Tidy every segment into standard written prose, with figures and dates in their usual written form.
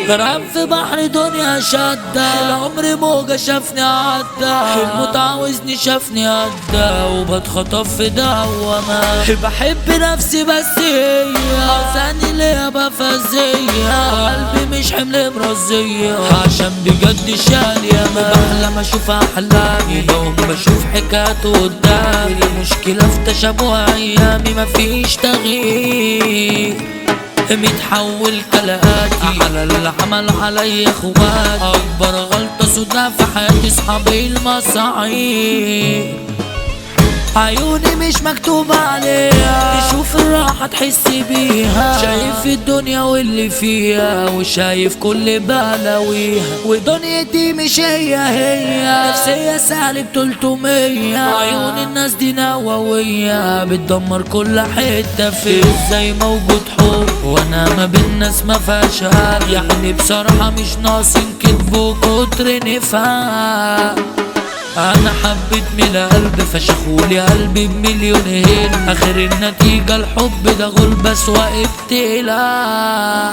غرقان في بحر دنيا شدة، العمر موجة شافني عدى، الموت عاوزني شافني عدى، وبتخطف في دوامة. بحب نفسي بس هي عاوزاني ليا بفزية، قلبي مش حمل مرزية عشان بجد شال ياما. بحلم اشوف احلامي بقوم بشوف حكايته قدامي، المشكلة في تشابه ايامي مفيش تغيير، متحول كلقاتي على اللي عمل عليا اخواتي. اكبر غلطة سودة في حياتي صحابي المصاعير، عيوني مش مكتوب عليها، تشوف الراحة تحس بيها، شايف الدنيا واللي فيها وشايف كل بلاويها، ودنيتي مش هي نفسية سالب 300. عيون الناس دي نووية بتدمر كل حتة فيا، ازاي موجود حب وانا ما بين ناس ما فيهاش قلب؟ يعني بصراحة مش ناقصين كدب وكتر نفاق. انا حبيت من القلب فشخولي قلبي بمليون هيل، اخر النتيجة الحب ده غلبس وابتلاء.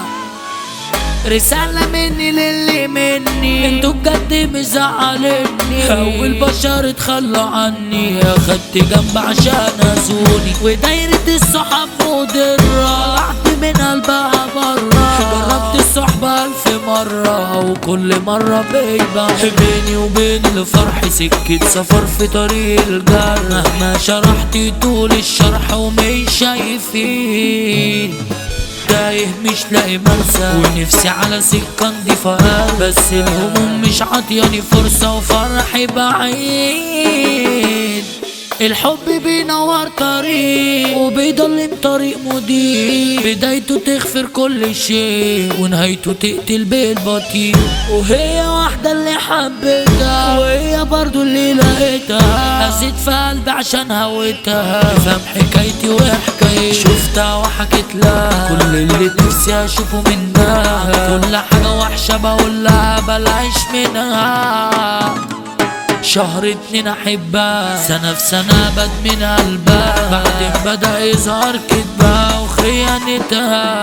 رسالة مني للي مني، انتوا بجد مزعلني، اول بشر اتخلوا عني، اخدت جنب عشان ازوني، ودايرة الصحاب مضرة طلعت من قلبها برا، جربت الصحبة 1000 مرة وكل مرة بيبقى بيني وبين الفرح سكة سفر في طريق الجنة، مهما شرحت طول الشرح ومش شايفين، تايه مش لاقي مرسى ونفسي على سكة نضيفة، بس الهموم مش عطياني فرصة وفرحي بعيد. الحب بينور طريق وبيضلم طريق مضيق، بدايته تغفر كل شيء ونهايته تقتل بالبطيء، وهي واحدة اللي حبيتها وهي برضو اللي لقيتها، هزيت في قلبي عشان هويتها، تفهم حكايتي وحكايتي، شفتها وحكيت لها كل اللي نفسي اشوفه منها، كل حاجة وحشة بقولها بلاش منها. شهر 2 احبها، سنة في سنة بدمن قلبها، بعدين بدأ يظهر كدبها وخيانتها،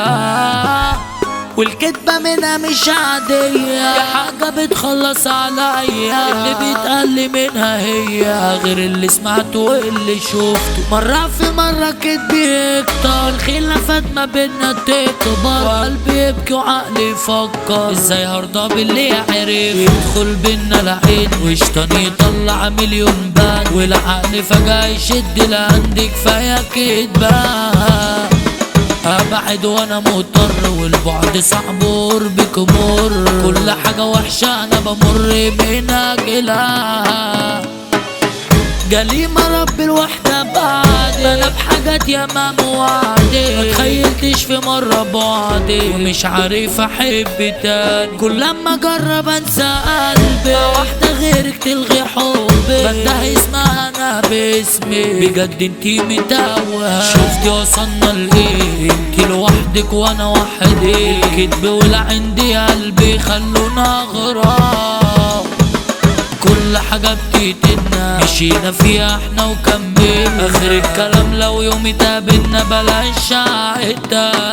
والكدبة منها مش عادية، دي حاجة بتخلص عليا، اللي بيتقل منها هي غير اللي سمعته واللي شفته، مرة في مرة كدبي يكتر، الخلافات ما بينا تكبر، وقلبي يبكي وعقلي يفكر ازاي هرضى باللي عرف، يدخل بينا لعين وشطان يطلع مليون بان، والعقل فجأة يشد لعندك كفاية كدبة، ابعد وانا مضطر والبعد صعب وقربك مر، كل حاجة وحشة انا بمر من اجلها، جليمة رب الوحدة بعدي، انا بحاجات ياما موعدي، متخيلتش في مرة بعدي، ومش عارف احب تاني، كل لما اجرب انسى قلبي، واحدة غيرك تلغي حبي، بنده اسمها انا باسمي، بجد انتي متوهة، شفتي وصلنا لايه، انتي لوحدك وانا وحدي، الكدب ولا عندي قلبي خلونا غرام، كل حاجة بتقتلنا مشينا فيها احنا وكملنا، اخر الكلام لو يوم اتقابلنا بلاش عقدة.